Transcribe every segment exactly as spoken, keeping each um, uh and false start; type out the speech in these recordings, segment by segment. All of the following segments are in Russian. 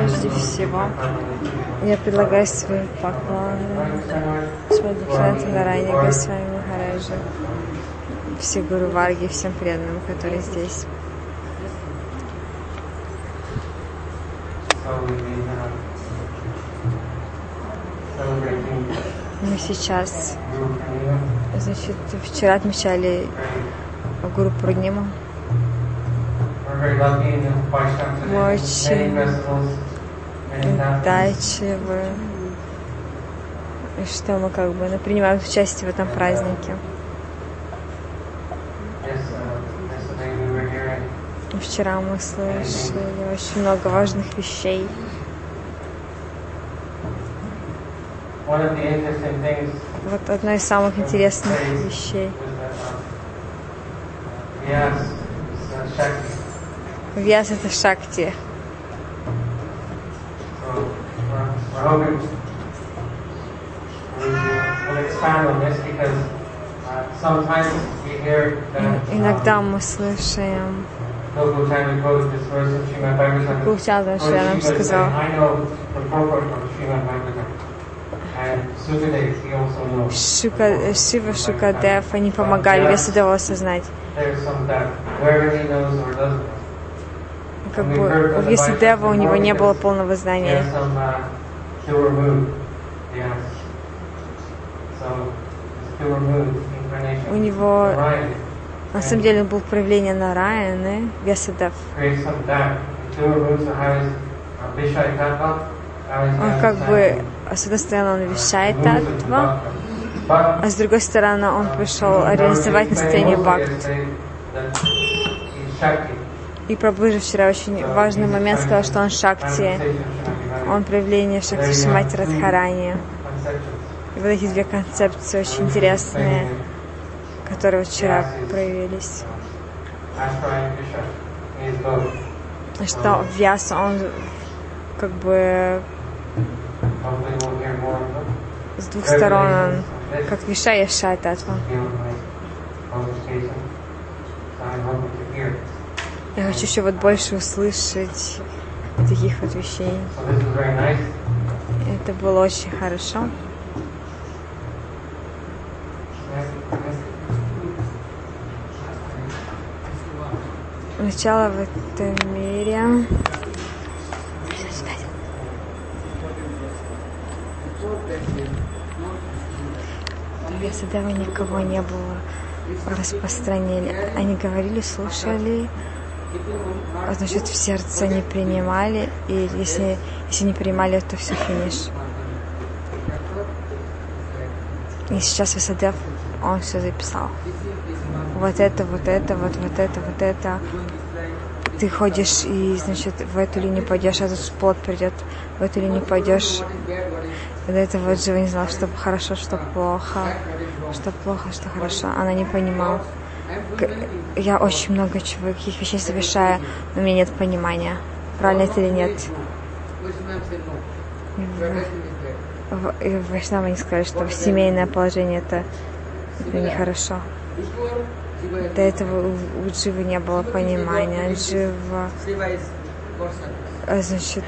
Прежде всего, я предлагаю свои поклоны Господу Нарайане Госвами Махараджу, все Гуру Варги, всем преданным, которые здесь. Мы сейчас, значит, вчера отмечали Гуру Пурниму. Мы очень удачливы, что мы как бы ну, принимаем участие в этом празднике. Вчера мы слышали очень много важных вещей. Вот одно из самых интересных вещей. Вьяс — это Шакти. Иногда мы слышим, Гуручандра нам сказал, Шука, Шива, Шукадев, они помогали Вьясадеву осознать. Как бы у Вьясадева у него не было полного знания. У него на самом деле был проявление Нараяны, Вьясадев. Он как бы, с одной стороны, он вещает Таттва, а с другой стороны, он пришел реализовать настроение Бхакти. И Прабху же вчера очень важный момент сказал, что он Шакти, он проявление Шакти Шримати Радхарани. И вот эти две концепции очень интересные, которые вчера проявились. Что Вьяса, он как бы с двух сторон, он как Виша и Ша Татва. Я хочу еще вот больше услышать таких вот вещей. Это было очень хорошо. Начало в этом мире. Вьясадева никого не было распространили. Они говорили, слушали, а значит в сердце не принимали, и если, если не принимали, то все финиш. И сейчас Вьясадев, он все записал. Вот это, вот это, вот, вот это, вот это. Ты ходишь и, значит, в эту линию пойдешь, а тут плод придет. В эту линию пойдешь. И до этого Джива не знала, что хорошо, что плохо. Что плохо, что хорошо. Она не понимала. Я очень много чего, каких вещей совершаю, но у меня нет понимания, правильно это или нет. И в Вайшнава они сказали, что семейное положение это, это нехорошо. До этого у, у Дживы не было понимания. Джива, значит,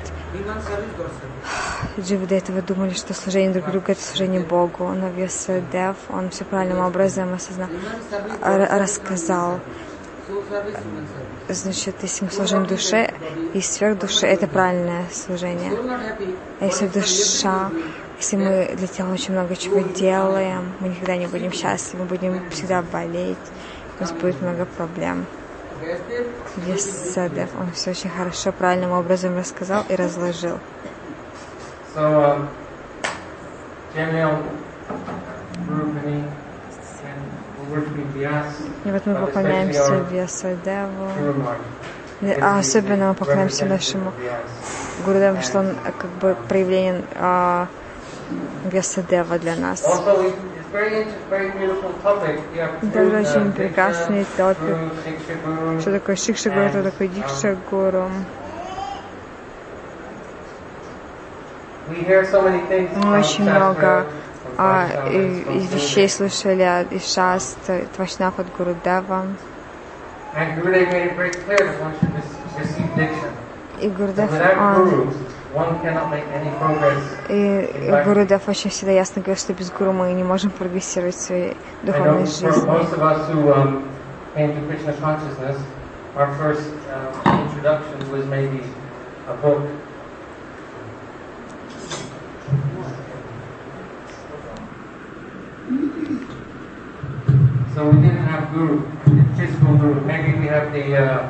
Дживы до этого думали, что служение друг другу это служение Богу. Но Вьясадев, он все правильным образом осознал, рассказал. Значит, если мы служим душе и сверх души, это правильное служение. А если душа, если мы для тела очень много чего делаем, мы никогда не будем счастливы, мы будем всегда болеть, у нас будет много проблем. Вьясадев, он все очень хорошо, правильным образом рассказал и разложил. So, uh, и вот мы поклоняемся Вьясадеву, а особенно мы поклоняемся нашему Гурудеву, что он как бы проявление а, Вьясадева для нас. Это очень прекрасный топик. Что такое Шикша Гуру, что такое Дикша Гуру. Мы очень много а, и, и вещей слышали от Ишаст, Твашнав от Гурудева. And Gurudev made it very clear that one should receive diksha. И Гурудев, он И Гурудев очень всегда ясно говорит, что без гуру мы не можем прогрессировать в своей духовной жизни. So we didn't have guru, physical guru. Maybe we have the uh,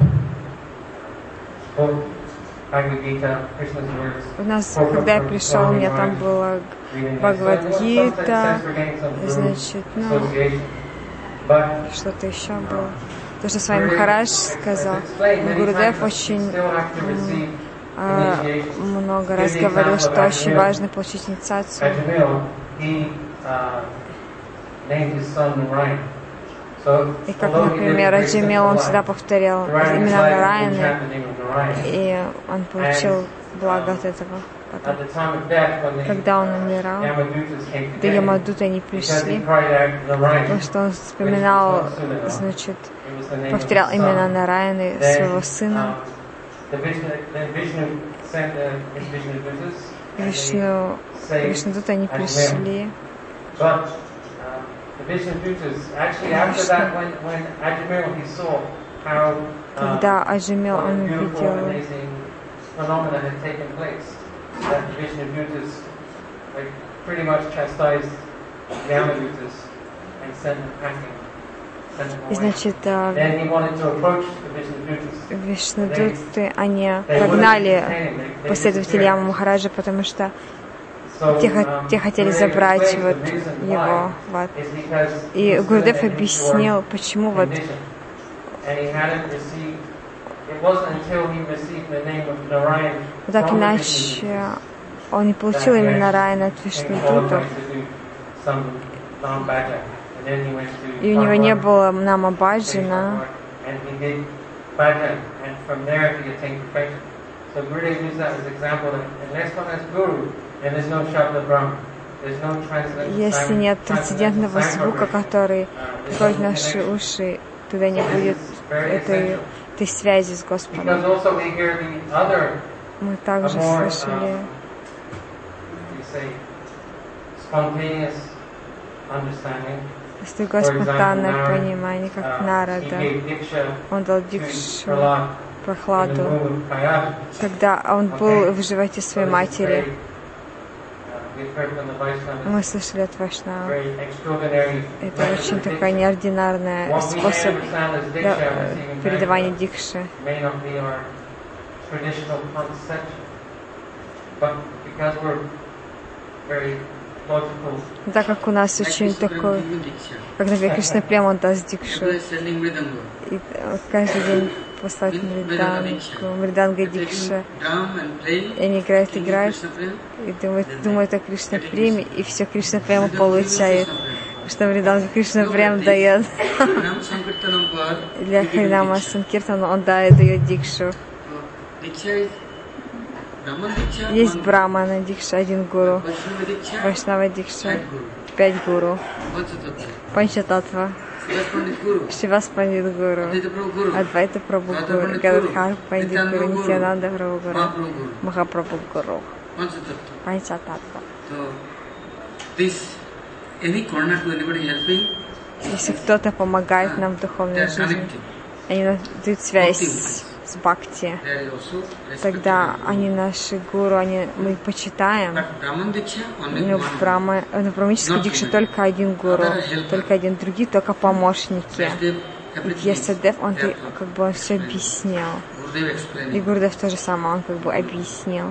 book, Bhagavad Gita, Krishna's words. У нас, когда я пришел, у меня там была Бхагавад-гита, значит, ну, что-то еще было. То, что с вами Махарадж сказал. Но Гурудев очень а, много раз говорил, что очень важно получить инициацию. И как, например, Аджамил, он всегда повторял имена Нараяны, и он получил благо от этого. Потом, когда он умирал, до Ямадуты они пришли, потому что он вспоминал, значит, повторял имена Нараяны своего сына. Вишну, Вишнудуты они пришли. Когда Аджамил, он увидел, и, значит, Вишнудуты, они прогнали последователей Ямы Махараджа, потому что те, те хотели забрать вот его. Вот. И Гурудев объяснил, почему вот так иначе он не получил именно Нараяна от Вишнудутов. И у него не было Нама Баджана. Если нет трансцендентного звука, который приходит в наши уши, тогда не будет этой, этой связи с Господом. Мы также слышали есть такое спонтанное понимание, как Нарада. Он дал дикшу Прохладу, когда он был в животе своей матери. Мы слышали от Вайшнава. Это очень такая неординарная способ передавания дикши. Так как у нас очень такой, как, например, Кришна Прем, он даст дикшу. И каждый день послать мридангу, мриданга дикша. И они играют, играют, и думают, думают о Кришна Преме, и все Кришна Према получают. Потому что мриданга Кришна Прем дает. Для Харинама Санкиртана он дает, дает дикшу. Есть Брахмана Дикша, один гуру. Вайшнава Дикша, пять гуру. Панчататва. Шивас Пандит Гуру. Адвайта Прабhu Гуру. Гададхар Пандит Гуру. Нитьянанда Прабhu Гуру. Махапрабху Гуру. Панчататва. Если кто-то помогает нам в духовной жизни, они дают связь с бхакти, тогда они наши гуру, они, мы почитаем. Но в Брахма, в браманической дикше только один гуру, только один, другие только помощники. И Ясадев, он как бы он все объяснил. И Гурудев то же самое, он как бы объяснил.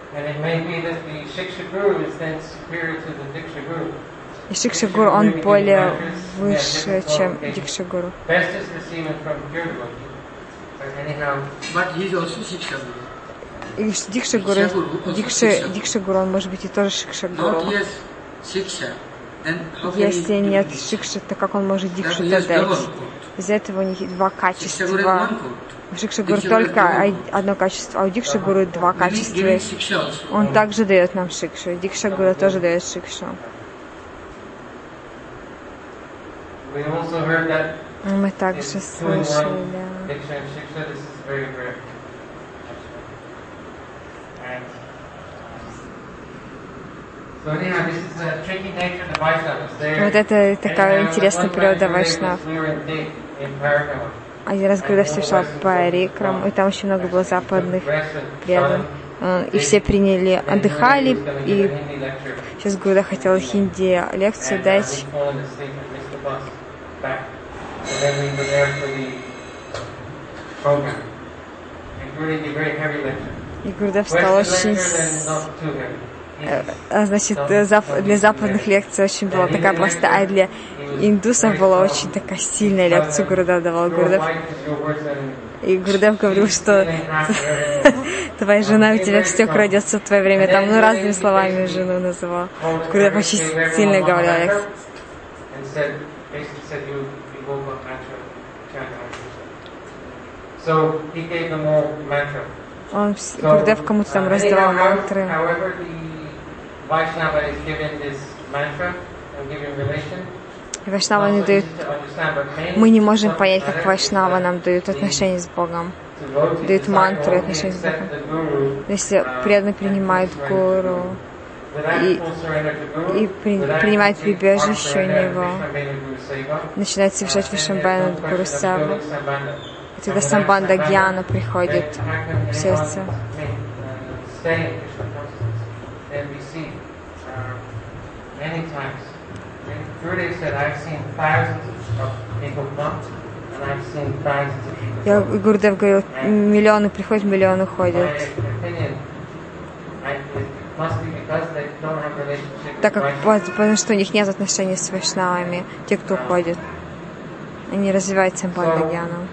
И Шикша Гуру, он более выше, чем Дикша Гуру. И Дикша Гуру, Дикша, Дикша Гуру, он может быть и тоже Шикша Гуру. Если нет Шикши, то как он может Дикшу дать? Из-за этого у них два качества. У Шикша Гуру только одно качество, а у Дикша Гуру два качества. Он также дает нам Шикшу. Дикша Гуру тоже дает Шикшу. Мы также слышали, Вот это такая интересная природа Вайшнав. Один раз, когда все шла по рекрам, и там очень много было западных преданных, и все приняли, отдыхали, и сейчас Гурудев хотел хинди лекцию дать. И Гурудев стал очень... Значит, для западных лекций очень была такая простая, а для индусов была очень такая сильная лекция. Гурудев давал Гурудев. И Гурудев говорил, что твоя жена, у тебя все крадется в твое время. Там, ну, разными словами жену называл. Гурудев очень сильно говорил лекцию. Он, Гурудев кому-то там раздавал мантры. И Вайшнава не дают... Мы не можем понять, как Вайшнава нам дают отношения с Богом. Дают мантры, отношения с Богом. Если преданно принимает Гуру и, и при, принимает прибежище у него, начинает совершать Вишамбана Гуру Севу, и тогда Самбанда Гьяна приходит в сердце. Я, Гурудев говорил, миллионы приходят, миллионы уходят. Так как, потому что у них нет отношений с вайшнавами, те, кто уходит. Они развивают Самбанда Гьяну.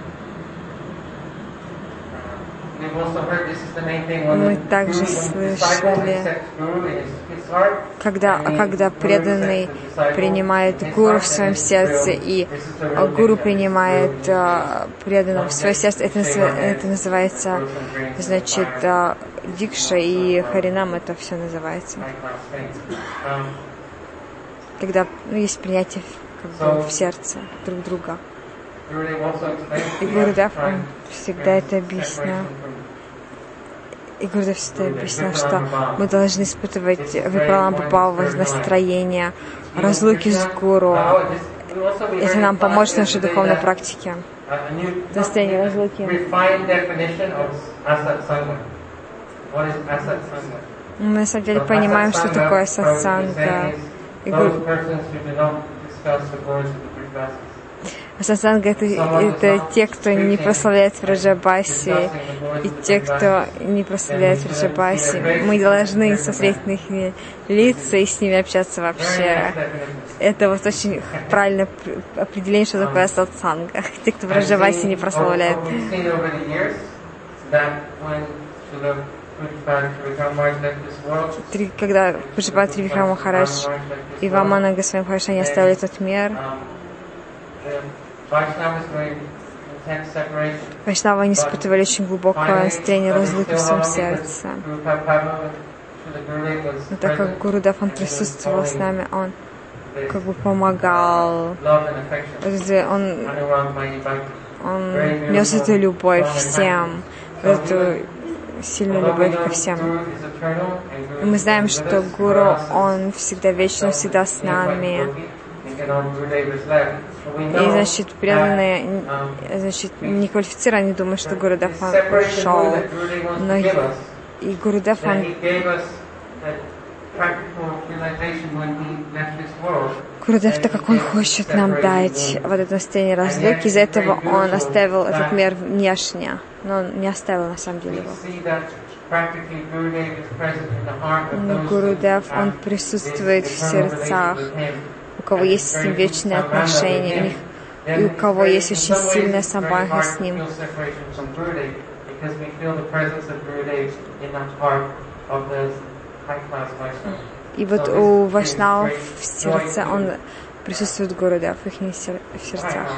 Мы также слышали, когда, когда преданный принимает гуру в своем сердце, и гуру принимает преданного в свое сердце, это, это называется, значит, дикша и харинам, это все называется. Когда, ну, есть принятие как бы в сердце друг друга. И Гурудев, он всегда это объяснял. И Гурудев всегда объяснял, что мы должны испытывать випраламбхава настроение, разлуки с Гуру. Это нам поможет в нашей духовной практике. Настроение разлуки. Мы на самом деле понимаем, что такое сатсанга. И Гуру... Сатсанга — это, это те, кто не прославляет Враджабаси, и те, кто не прославляет Враджабаси. Мы должны смотреть на их лица и с ними общаться вообще. Это вот очень правильное определение, что такое сатсанга. Те, кто Враджабаси не прославляет. Три, когда Пуджапат Трибхикрама Махарадж и Вамана Госвами Махарадж, они оставили этот мир, Вайшнавы не испытывали очень глубокое настроение разлуки в своем сердце. Но так как Гурудев, он присутствовал с нами, он как бы помогал, он, он нес эту любовь всем, эту сильную любовь ко всем. И мы знаем, что Гуру, он всегда вечный, всегда с нами. И, значит, преданные, значит, не квалифицированы, они думают, что Гурудев, он ушел. Но и Гурудев, он... Гурудев, так как он хочет нам дать вот это настроение разлуки, из-за этого он оставил этот мир внешне, но он не оставил на самом деле его. Но Гурудев, он присутствует в сердцах, у кого есть с ним вечные отношения, у них, и у кого есть очень сильная самбандха с ним. И вот у вайшнавов в сердце он присутствует Гурудев, в их в сердцах.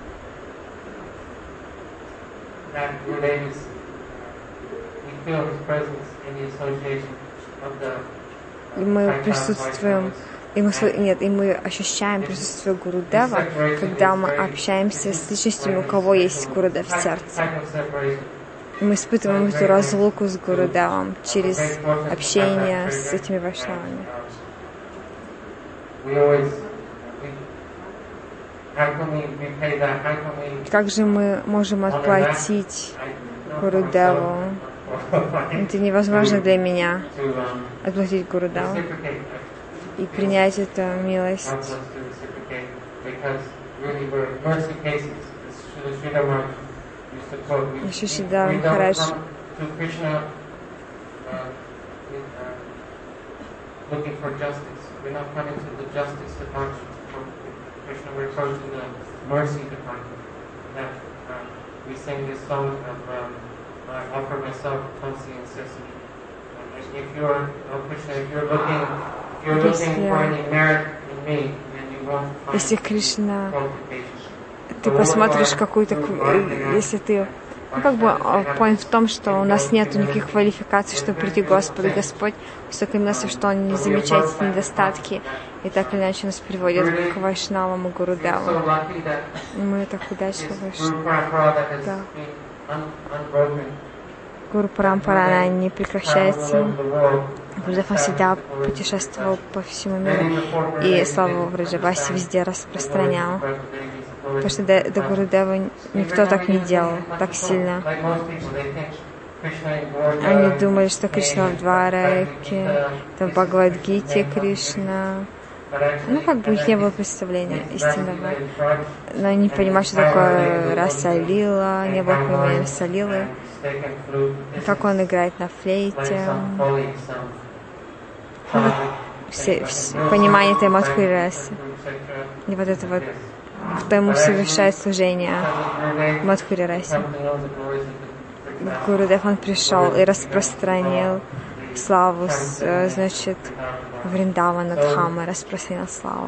И мы присутствуем, и мы, нет, и мы ощущаем присутствие Гурудева, когда мы общаемся с личностями, у кого есть Гурудев в сердце. Мы испытываем эту разлуку с Гурудевом через общение с этими вайшнавами. Как же мы можем отплатить Гурудеву? Это невозможно для меня отплатить Гурудеву и принять эту милость. Еще Шрила Махарадж looking for justice. We're not coming to the justice department for Krishna, we're coming to the mercy department. That, uh, we sing this song of um, I offer myself Tulsi and Sesame. And if you're, oh Krishna, if you're looking, if you're looking for any merit in me, then you won't find Если Кришна, qualifications. ты посмотришь какую-то, если ты, ну как бы point в том, что у нас нет никаких квалификаций, чтобы прийти к Господу. Господь высокое место, что Он не замечает эти недостатки, и так или иначе нас приводит к Вайшнавам и Гурудеву. Мы так удачливы, что да. Гуру Парампара, она не прекращается. Гурудев всегда путешествовал по всему миру и славу Враджаваси везде распространял. Потому что до, до Гурудева никто так не делал, так сильно. Они думали, что Кришна в Двараке, это в Бхагавад-гите Кришна. Ну, как бы у них не было представления истинного. Но они не понимали, что такое раса лила, не было понимания раса лилы, как он играет на флейте. Ну, вот все, все, понимание этой Мадхури расы. И вот это вот, кто ему совершает служение Мадхури расе. Гурудев, он пришел и распространил славу, значит, Вриндавана Дхамы, распространил славу.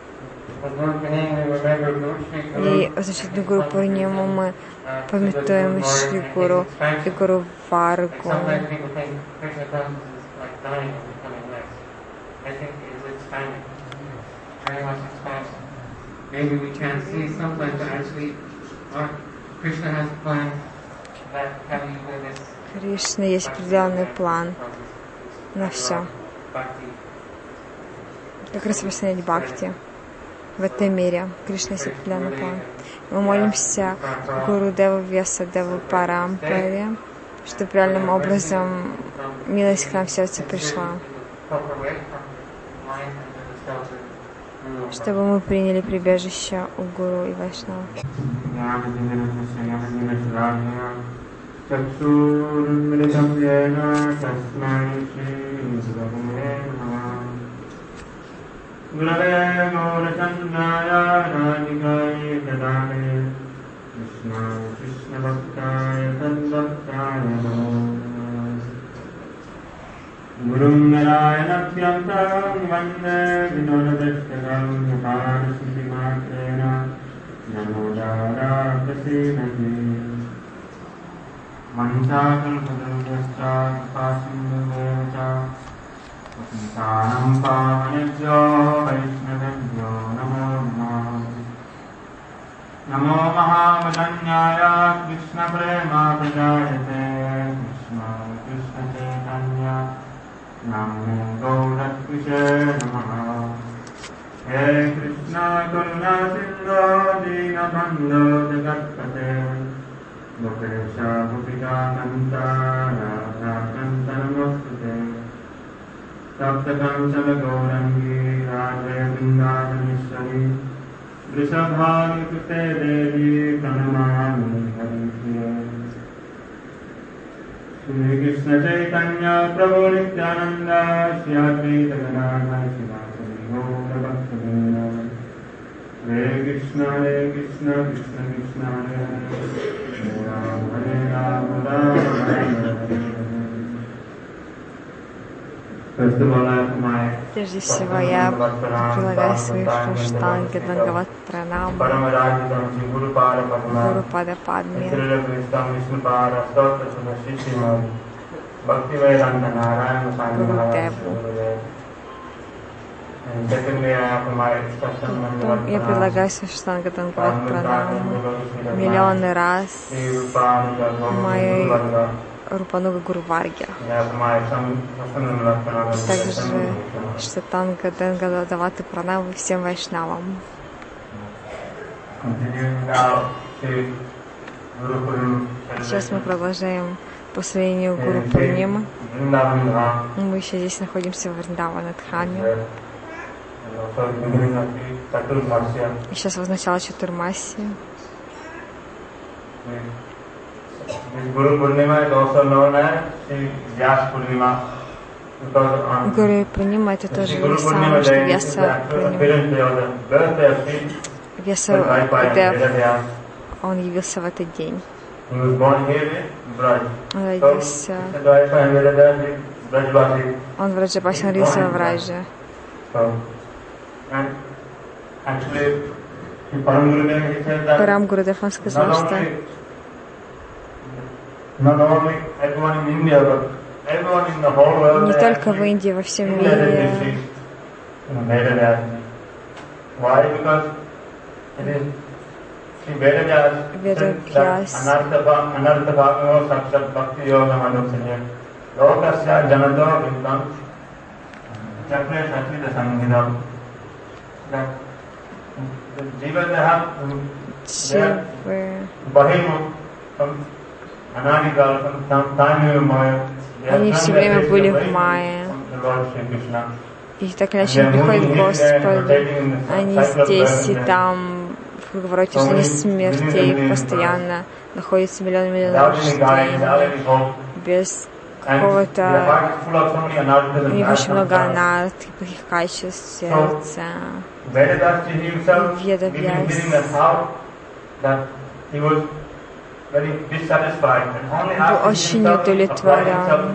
И, значит, на Гуру Пурниму мы памятуем Шри Гуру и Гуру Варгу. Maybe we can't see sometimes, but actually, our Krishna has a plan that having this. Кришна есть определенный план на все. Как распространять бхакти в этом мире. Кришна есть определенный план. Мы молимся Гурудеву Вьясадеву Парампаре, чтобы правильным образом милость к нам в сердце пришла. Чтобы мы приняли прибежище у Гуру и Вайшнава. Gurum Narayanatyantam Vande Vinodadashtakam Mukarasiddhimatrena Namodara Prasidati Manchakal Padavascha Pasimudavata Pasantanam Pavanebhyo Vaishnavebhyo Namo Namo Namo Mahamadanyaya Krishna Prema Prajayate Krishna Krishna Chaitanya Namo Gauratkrishe Namaha He Krishna Karuna Sindhu Dinabandhu Jagatpate Gopesha Gopika Kanta Radha Kanta Namostate Sapta Kanchala Gaurangi Radhe Vrindavaneshwari Vrishabhani Kute Devi Pranamami Haripriya Shri Krishna Chaitanya Prabhu Nityananda Shri Advaita Gadadhara Shivasari Gaura Bhaktivinoda Hare Krishna Hare Krishna Krishna Krishna Hare Hare Ram Hare Ram Ram Hare Hare. Прежде всего, я прилагаю свои штанги Дангават Пранам Гуру Пада Падме, Гуру Деву. Потом я предлагаю Саштанга Дангават Пранаму миллионы раз моей Рупануга Гуру Варге. Также Штатанга Дангаваты Пранаму всем вайшнавам. Сейчас мы продолжаем по слиянию Гуру Пурнимы. Мы еще здесь находимся в Вриндаванадхаме. И сейчас в начало Чатурмаси. Гуру Пурнима это тоже не самое, что Вьяса Пурнима. Вьяса Дев, он явился в этот день. Он родился. Он в Раджабасе, он родился в Враджа. Парам Гурудев, он сказал, что не только в Индии, во всем мире Ведавьяс они все время были в Майе. И так иначе они приходят к Господу. Они здесь и там, в круговороте жизни смерти, постоянно находятся миллионы миллионов рождений, без какого-то... У них очень много анарт, плохих качеств сердца. Ведавьяс был очень удовлетворен,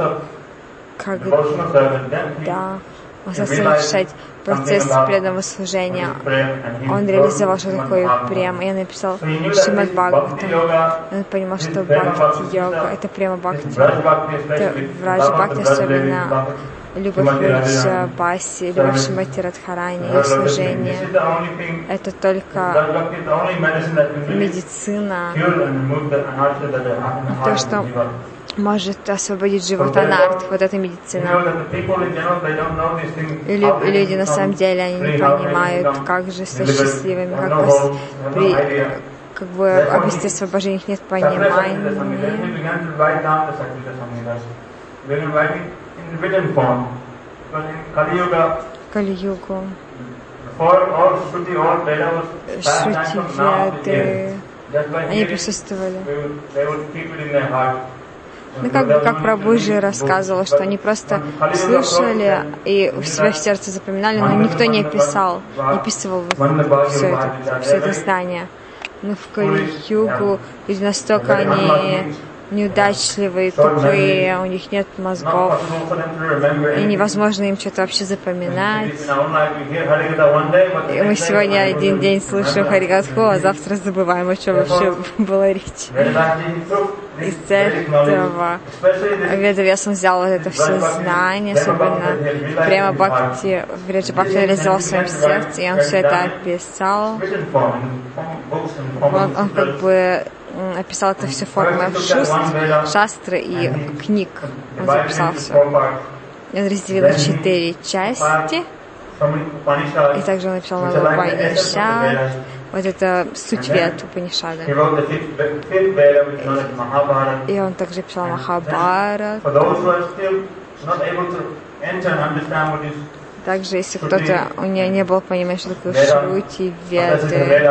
когда он стал совершать процесс преданного служения. Он реализовал, что такое према. Я написал Шримад Бхагаватам. Он понимал, что бхакти-йога — это према бхакти. Это враджа бхакти, особенно любовь к Враджа-баси, любовь к Шримати Радхарани, ее служение. Это только медицина, то, что может освободить живот анарт. Вот эта медицина. И люди на самом деле они не понимают, как же стать счастливыми, как, пос, при, как бы обрести освобождение, их нет понимания. Кали-югу. Шрути, Веды, они присутствовали. Ну, как бы, как Прабху же рассказывал, что они просто слушали и у себя в сердце запоминали, но никто не описал, не описывал все это, все это знание. Но в Кали-югу люди настолько они неудачливые, тупые, у них нет мозгов, и невозможно им что-то вообще запоминать. И мы сегодня один день слушаем Харикатху, а завтра забываем, о чем вообще была речь. Из этого Ведавьяс взял вот это все знание, особенно прямо бхакти, Враджа бхакти реализовал в своем сердце, и он все это описал. Он, он как бы описал это все формой шуст, шастры и книг. Он записал все. Он разделил на четыре части. И также он написал на Упанишад. Вот это суть Вед Упанишада. И он также писал Махабхарат. Также, если кто-то, у него не было понимания, что такое Шрути, Веды,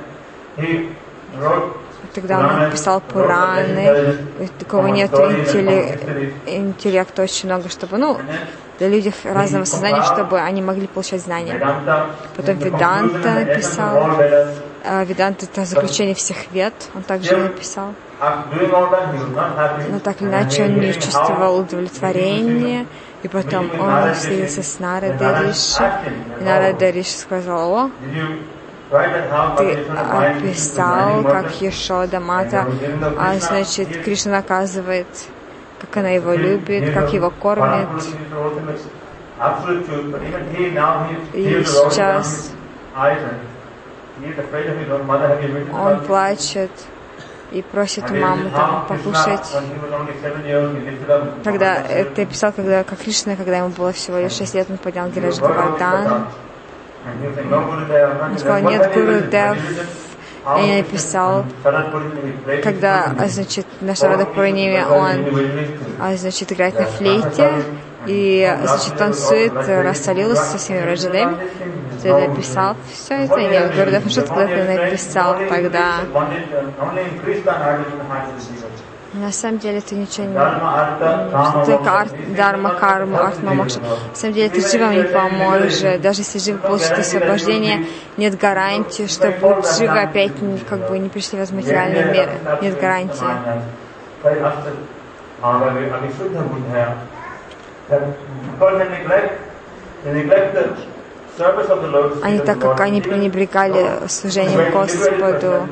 тогда он написал Пураны, такого нет интелли... интеллекта очень много, чтобы, ну, для людей разного сознания, чтобы они могли получать знания. Потом Веданта написал. Веданта — это заключение всех вед, он также написал. Но так или иначе он не чувствовал удовлетворения. И потом он встретился с Нарадой Риши. И Нарада Риши сказал: о, ты описал, как Йашода Мата, а значит, Кришна наказывает, как она его любит, как его кормит. absolute truth, but even he now he И tears rolling down сейчас his eyes and he is afraid of his own mother. Have you written он about it? плачет и просит And у this мамы is там how Krishna, покушать. when he was only seven years, he lifted up Когда Maharashtra. это я писал, когда как Кришна, когда ему было всего лишь шесть лет, он поднял Гираш Гавардан. Он сказал, нет, Гуру Дев. Я не написал, когда, значит, на Шарада Пурниме он, значит, играет на флейте и, значит, танцует Расалилу со всеми Раджадами. Ты написал все это? Нет, Гуру Дев, что ты когда написал тогда? На самом деле это ничего не... Только арт, дарма, карма, арт, мамакша. На самом деле это живым не поможет. Даже если живы получат освобождение, нет гарантии, что будут живы опять, как бы не пришли в материальный мир. Нет гарантии. Они, так как они пренебрегали служением Господу,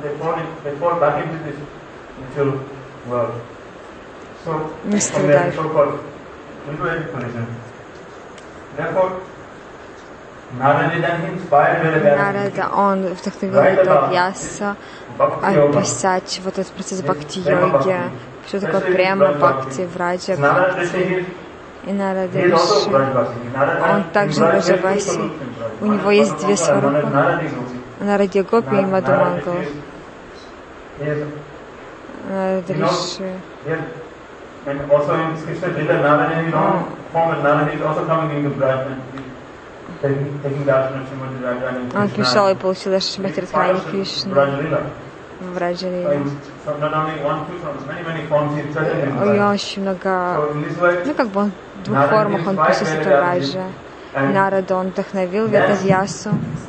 не страдают. Нарада, он вдохновил Ведавьяса описать вот этот процесс бхакти-йоги, что такое према бхакти, враджа бхакти. И Нарада Риши, он также в Раджаваси, у него есть две сварупы, Наради Гопи и Мадхумангал. Нарада Риши. And also in Krishna Lila, Narada in his own form, and Narada is also coming into Braj and taking, taking darshan of Srimati Radharani and Krishna. Он пришел и получил даже Шримати Радхарани Кришну в Раджа-лила. И он очень много, ну как бы он в двух формах он присутствует в Раджа. Нарада он вдохновил Ведавьясу.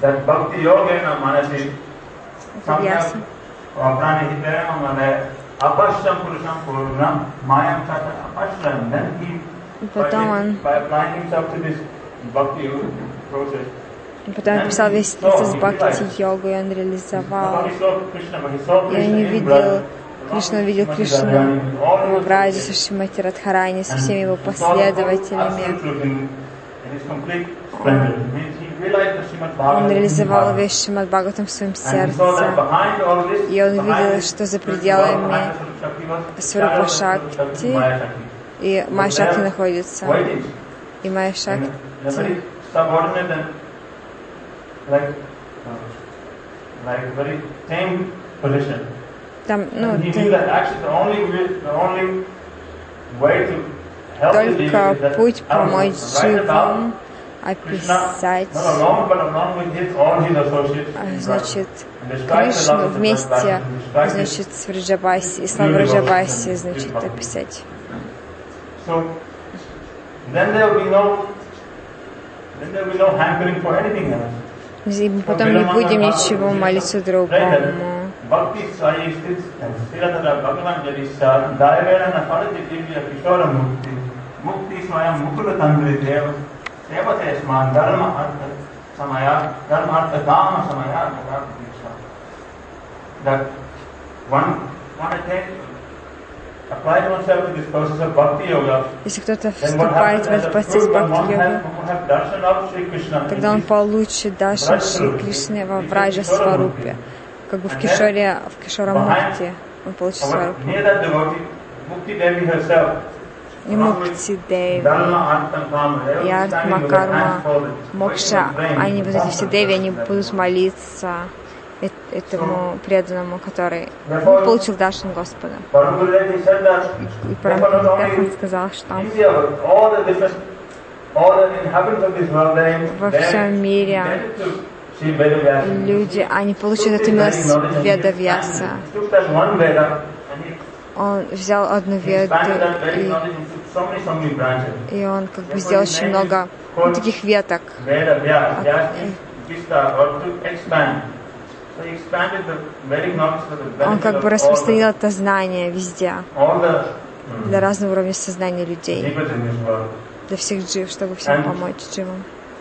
Ведавьясу. Apashram Purusham Purnam Mayam Chata Apashram. Then he, by, by applying himself to this bhakti process, и потом он писал весь процесс бхакти-йогу, и он реализовал. И он не видел Кришну, он видел Кришну в Радже со Шримати Радхарани, со всеми его последователями. Он реализовал весь Шримад Бхагаватам в своем сердце. И он видел, что за пределами Сварупа Шакти и Майя Шакти находится. И Майя Шакти там, ну, только путь помочь живым описать, значит, Кришну вместе, значит, с Враджабаси, и славу Враджабаси, значит, описать. И потом не будем ничего молиться другому. That one, one attempt apply oneself to this process of bhakti yoga. Если кто-то вступает в этот процесс бхакти-йоги, тогда он получит даршан Шри Кришны во Враджа Сварупе, как бы в Кишоре, в Кишора Мукти он получит Сварупу. И Мукти Деви, и Артма, Карма, Мокша, они вот эти все Деви, они будут молиться этому преданному, который получил даршан Господа. И Парампритах сказал, что во всем мире люди, они получат эту милость Ведавьяса. Он взял одну веду и, и он как бы сделал очень много ну, таких веток. Он как бы распространил это знание везде, для разного уровня сознания людей, для всех джив, чтобы всем помочь дживам.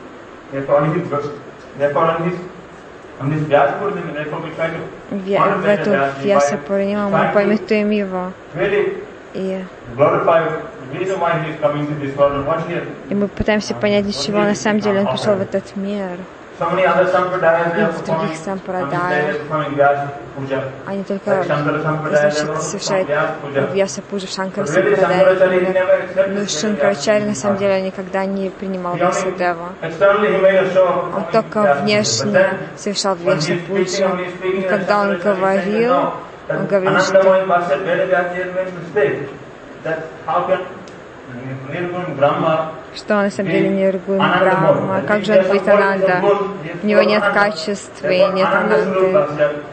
В эту Вьяса Пурниму мы памятуем его и reason why he is coming to this world and what he has. И мы пытаемся понять, для чего на самом деле он пришел в этот мир. So many other sampradayas they И are в других performing, сампрадаях performing Vyasa puja. они только Like Shankara Sampradaya, they значит, are совершают performing Vyasa puja. Вьяса Пуджа, Шанкара But really, Сампрадая. Shankaracharya, he never accepted Но this Шанкарачарья на Vyasa самом puja. деле никогда не принимал He only- Вьясадева. externally he made a show of Он performing только Vyasa puja. But внешне then, совершал when Вьяса he is Пуджу. speaking, when he is speaking, И then когда он Shankaracharya is saying that, говорил, no, that он говорил, Ananda что Mohan Bhatt said Vedavyasa has made mistake. That how can Nirgun Brahma что он на самом деле не Ниргун Брахма. Как же он будет Ананда? У него нет качеств и нет Ананды.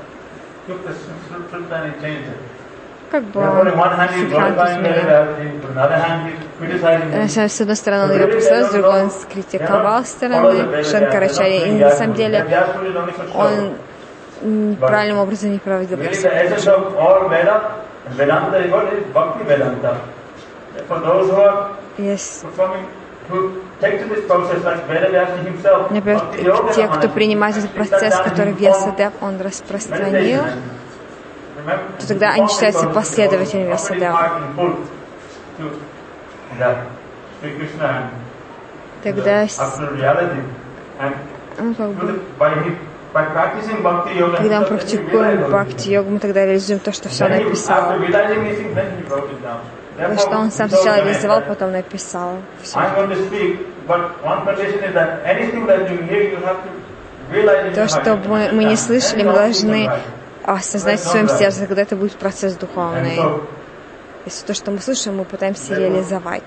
Как бы он Сиддханту изменил. С одной стороны он ее представил, с другой он скритиковал стороны Шанкарачарьи. И на самом деле он правильным образом не проводил Вьяса. Yes. Например, те, кто принимает этот процесс, который Вьясадев он распространил, то тогда они считаются последователями Вьясадева. Тогда, ну, как бы, когда мы практикуем бхакти-йогу, мы тогда реализуем то, что все написал. То, что он сам сначала реализовал, потом написал. Все. То, что мы, мы не слышали, мы должны осознать в своем сердце, когда это будет процесс духовный. Если то, что мы слышим, мы пытаемся реализовать.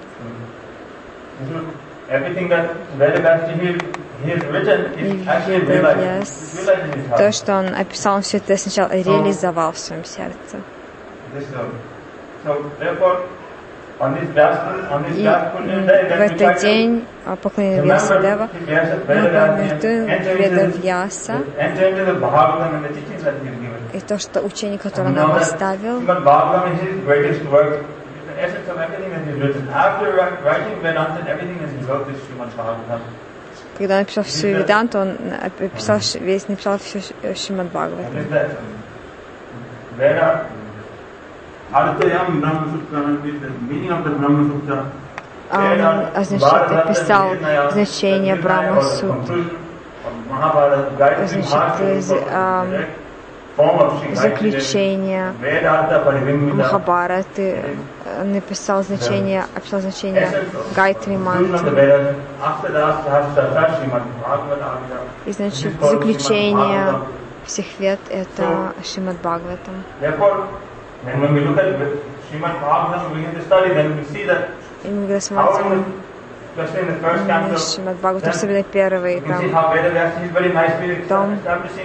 И то, что он описал, он все это сначала реализовал в своем сердце. И в этот день поклонения Вьясадева мы памятуем Веда Вьяса и то, что учение, которое он нам оставил. Когда он написал всю Веданту, он написал, весь написал все Шримад Бхагаватам. Он, значит, описал значение Брахма-сутр, значит, заключение Махабхараты, написал значение, описал значение Гайатри мантры. И, значит, заключение всех вед — это Шримад Бхагаватам. И мы когда смотрим Шримад Бхагаватам, особенно первый там,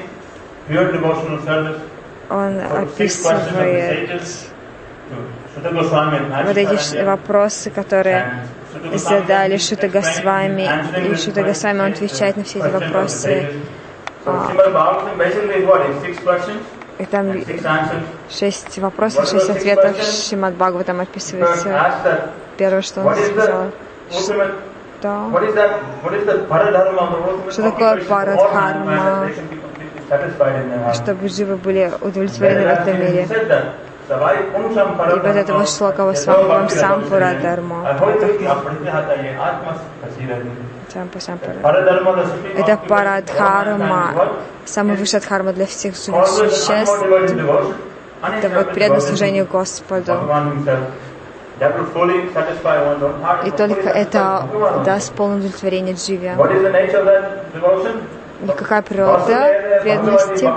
он описывает вот эти вопросы, которые задали Шута Госвами, и Шута Госвами он отвечает на все эти вопросы. И там шесть вопросов, шесть ответов. Шримад Бхагаватам описывается. Первое, что он сказал, что, что такое парадхарма, чтобы живы были удовлетворены в этом мире. И вот это вот шлока Васвамбхам Сампурадхарма. Это парадхарма, самая высшая дхарма для всех живых существ. Это вот преданность служению Господу. И только это даст полное удовлетворение дживе. И какая природа преданности?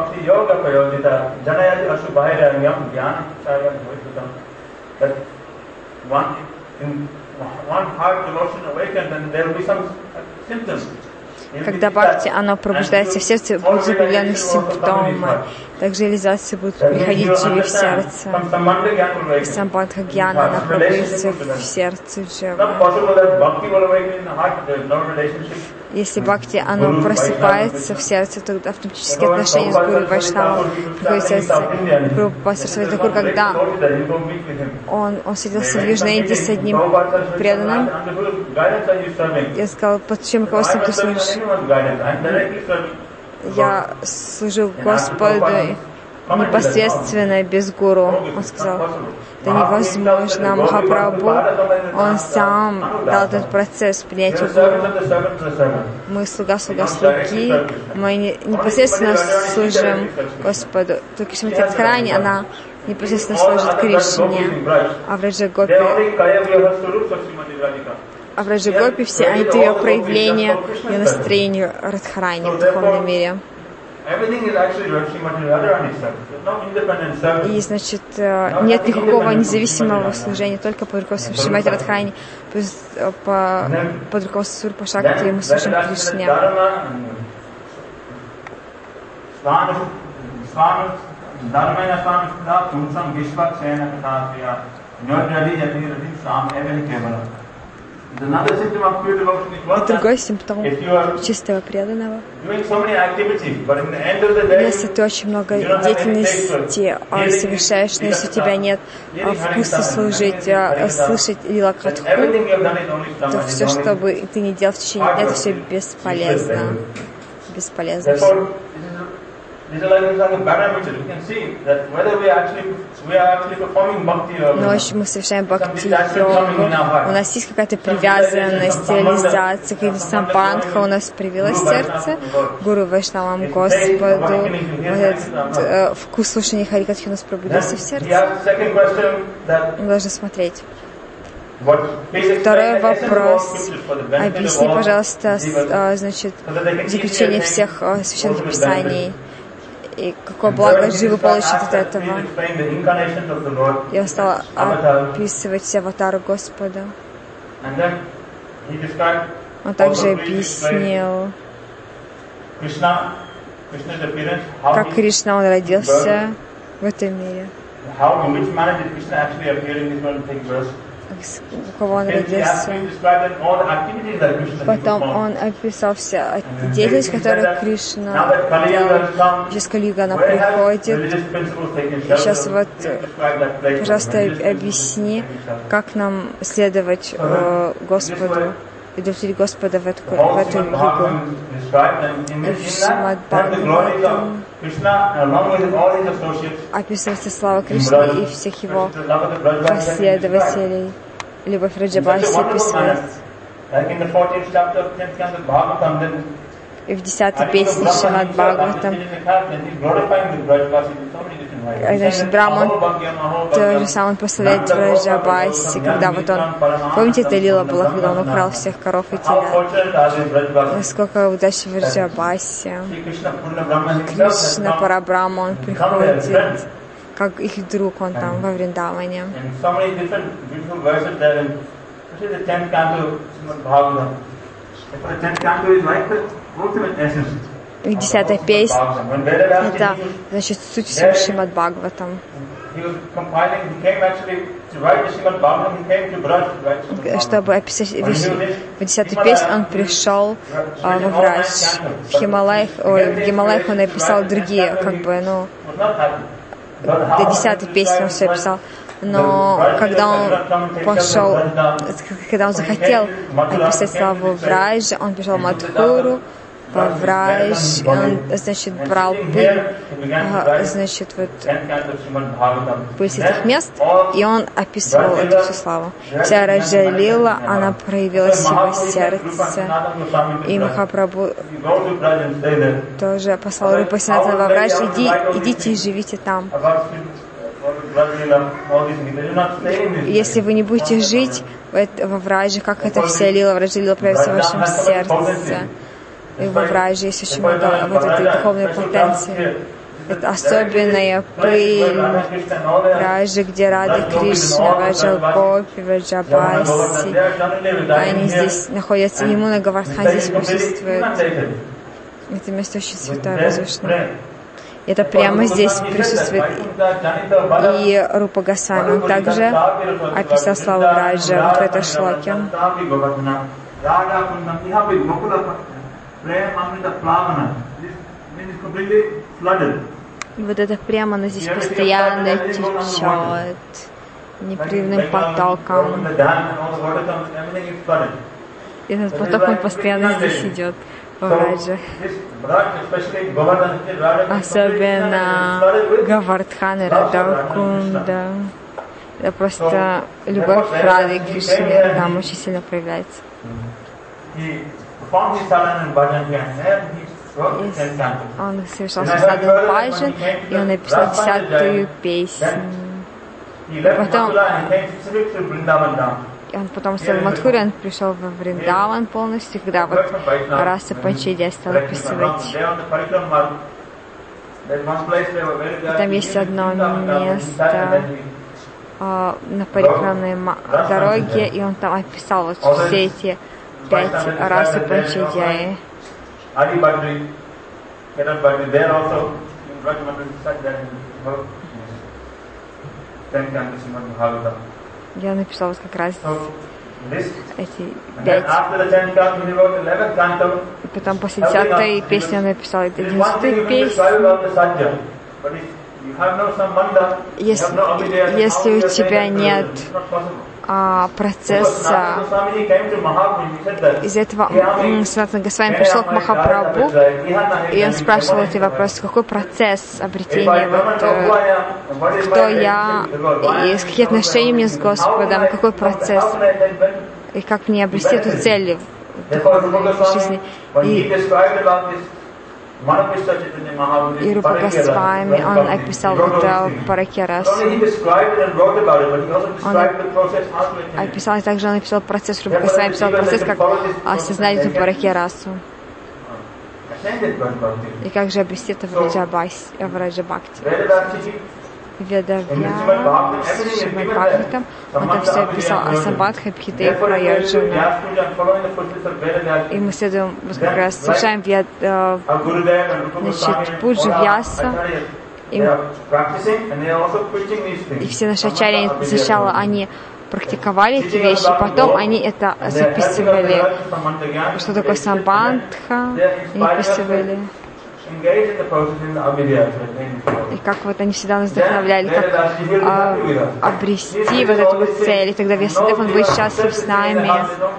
Когда бхакти, оно пробуждается в сердце, будут определенные симптомы. Также реализация будет приходить дживе в сердце. И самбандха гьяна, она пробудится в сердце дживы. Если бхакти, оно просыпается в сердце, то автоматически отношения с Гуру Вайшнавом приходят в сердце. Прабхупада Сарасвати Тхакур, когда он, он садился в Южной Индии с одним преданным, я сказал, под чьим руководством ты служишь? Я служу Господу. непосредственно без гуру. Он сказал, это невозможно. Махапрабху, он сам дал этот процесс принятия гуру. Мы слуга, слуга, слуги. Мы непосредственно служим Господу. Только Шримати Радхарани, она непосредственно служит Кришне. А в Раджагопи, а в Раджагопи все они это ее проявления, ее настроение Радхарани в духовном мире. И, значит, нет никакого независимого служения, только под руководством Шримати Радхарани, по, под руководством Сурупа Шакти мы служим Кришне. Другой симптом чистого преданного. Если ты очень много деятельности совершаешь, но если у тебя нет вкуса служить, слышать лилакатху, то все, что бы ты ни делал в течение дня, это все бесполезно. Бесполезно все. Но если мы совершаем бхакти-йогу, у нас есть какая-то привязанность, реализация, какая-то сампандха у нас привилось в сердце, Гуру Вайшнавам Господу, вот этот э, вкус слушания Харикатхи у нас пробудился в сердце. Мы должны смотреть. Второй вопрос. Объясни, пожалуйста, значит, заключение всех священных писаний. И какое благо Джива получит от этого. Я стала описывать аватару Господа. Он также объяснил, как Кришна, он родился в этом мире. У кого он родился. Потом он описал все деятельность, которую Кришна делал. Сейчас Кали-юга она приходит. И сейчас вот, пожалуйста, объясни, как нам следовать э, Господу, удовлетворить Господа в эту, в эту югу. В Шримад Бхагаватам описывается слава Кришны и всех его последователей. Любовь Раджабаси описывается. И в десятой песне Шримад Бхагаватам, значит, Браман то же самое он прославляет Раджабаси, когда вот он, помните, это лила была, когда он украл всех коров и телят. Насколько удачи в Раджабаси. Кришна Парабрахма, он приходит, как их друг, он там во Вриндаване. И десятая песня, это, значит, суть всего Шримад Бхагаватам. Чтобы описать весь, в десятой песне он пришел а, во Врадж. В Хималаях, ой, в Гималаях он написал другие, как бы, ну, до десятой песни он все описал. Но когда он пошел, когда он захотел описать славу Враджа, он пришел в Мадхуру, во Врадж, он, значит, брал пыль, значит, вот, пыль с этих мест, и он описывал эту всю славу. Вся Раджа Лила, она проявилась в его сердце, и Махапрабху тоже послал Рупа Санатана во Врадж, иди, идите и живите там. Если вы не будете жить во Врадже, как это вся лила, Враджа Лила проявится в вашем сердце. И во Врадже есть очень много вот этой духовной потенции. Это особенная пыль Враджи, где Рада Кришна, Враджа Гопи, Враджа Баси. Они здесь находятся, и Ямуна Гавардхан здесь присутствует. Это место очень святое, возвышенное. Это прямо здесь присутствует и Рупа Госвами. Он также описал славу Враджа в этой шлоке. И вот это прямо она здесь постоянно течет непрерывным потоком. И этот поток, он постоянно здесь идет. Враджа. Особенно Гавардхан и Радхакунда. Это просто любовь к Раде и Кришне там очень сильно проявляется. Он совершал садан баджан, и он написал десятую песню. Потом, и он потом стал Мадхури, он пришел во Вриндаван полностью, когда вот Раса Панчидия стал описывать. И там есть одно место э, на парикрамной дороге, и он там описал вот все эти пять Расы Панчидии. Я написал вот как раз эти пять. И потом после десятой песни он написал одиннадцатую песню. Если, если у тебя нет а, процесса из этого, Санатана Госвами пришел к Махапрабху, и он спрашивал эти вопросы, какой процесс обретения, вот, э, кто я, и какие отношения у меня с Господом, какой процесс, и как мне обрести эту цель в жизни. И И Рупа Госвами, он описал это Паракерасу. Он описал, и также он описал процесс, Рупа Госвами описал процесс, как осознать эту Паракерасу. И как же обрести это в Раджа Бхакти. Ведавья, Шримад Бхагаватам, он там все описал о Самбадха, Бхидев, Праяджана. И мы следуем, вот как раз слушаем вед, э, значит, Пуджи Вьяса, и, и все наши ачарьи сначала они практиковали эти вещи, потом они это записывали. Что такое Самбадха, они описывали. И как вот они всегда нас вдохновляли, как а, обрести вот эту вот цель. И тогда Вьясадев, он будет счастлив с нами.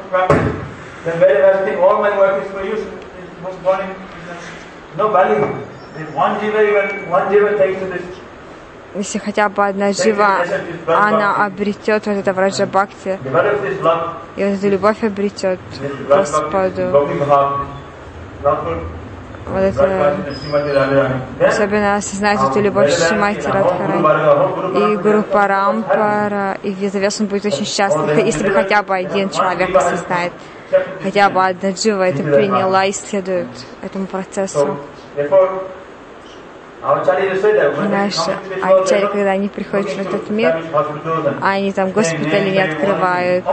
Если хотя бы одна жива, она обретет вот это в Раджа Бхакти, и вот эту любовь обретет к Господу. Вот это, особенно осознать эту любовь Шримати Радхарани и Гуру Парампара, и Ведавьяс, он будет очень счастлив, если бы хотя бы один человек осознает, хотя бы одна джива это приняла и следует этому процессу. Наши ачарьи, когда они приходят в этот мир, они там госпитали не открывают.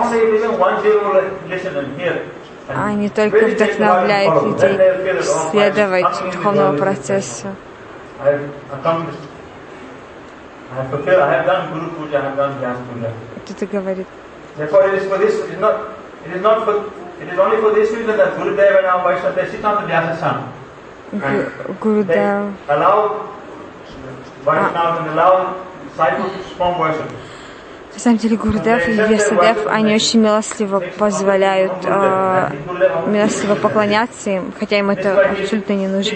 Они только вдохновляют людей следовать духовному процессу. Кто-то говорит. Гурудев. На самом деле Гурудев и Вьясадев, они очень милостиво позволяют, э, милостиво поклоняться им, хотя им это абсолютно не нужно.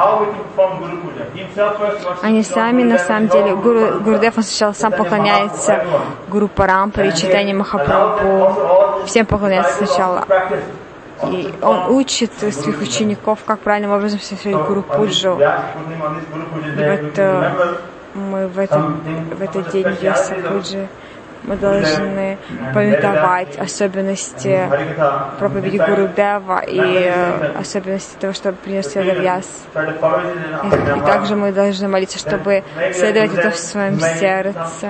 Они сами, на самом деле, Гуру, Гурудев, он сначала сам поклоняется Гуру Парампаре, Чайтанье Махапрабху, всем поклоняется сначала. И он учит своих учеников, как правильным образом совершить Гуру Пуджу. И вот э, мы в, этом, в этот день Вьяса Пуджи мы должны памятовать особенности проповеди Гурудева и э, особенности того, что принес Ведавьяс. И, и также мы должны молиться, чтобы следовать это в своем сердце.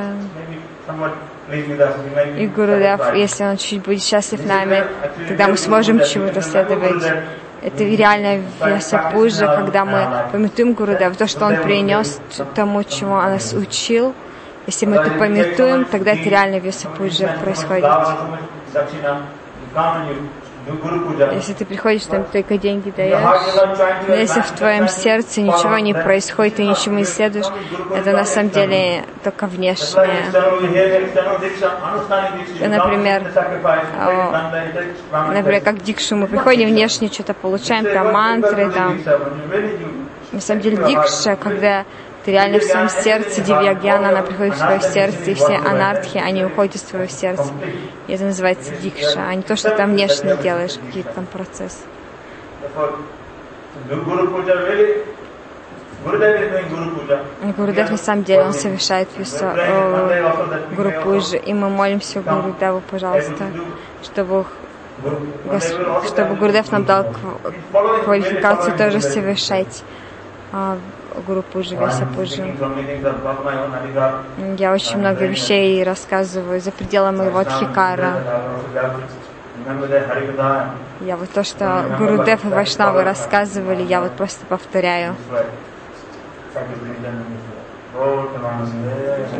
И Гурудев, если он чуть будет счастлив нами, тогда мы сможем чего-то следовать. Это реальная Вьяса Пуджа, когда мы памятуем Гурудева, то, что он принес тому, чему он нас учил. Если мы это памятуем, тогда это реально Вьяса Пуджа происходит. Если ты приходишь, там только деньги даешь, но если в твоем сердце ничего не происходит, ты ничему не следуешь, это на самом деле только внешнее. Например, например, как дикшу, мы приходим внешне, что-то получаем, там мантры, там. На самом деле дикша, когда ты реально в своем сердце, дивья-гьяна, она приходит в свое сердце, и все анархи, они уходят из твоего сердца. И это называется дикша, а не то, что ты там внешне делаешь, какие-то там процессы. Гурудев на самом деле, он совершает Гуру Пуджу, и мы молимся Гурудеву, пожалуйста, чтобы, чтобы Гурудев нам дал квалификацию тоже совершать Гуру Пуджу, Веса Пуджу. Я очень много вещей рассказываю за пределами моего Дхикара. Я вот то, что Гурудев и Вайшнавы рассказывали, я вот просто повторяю.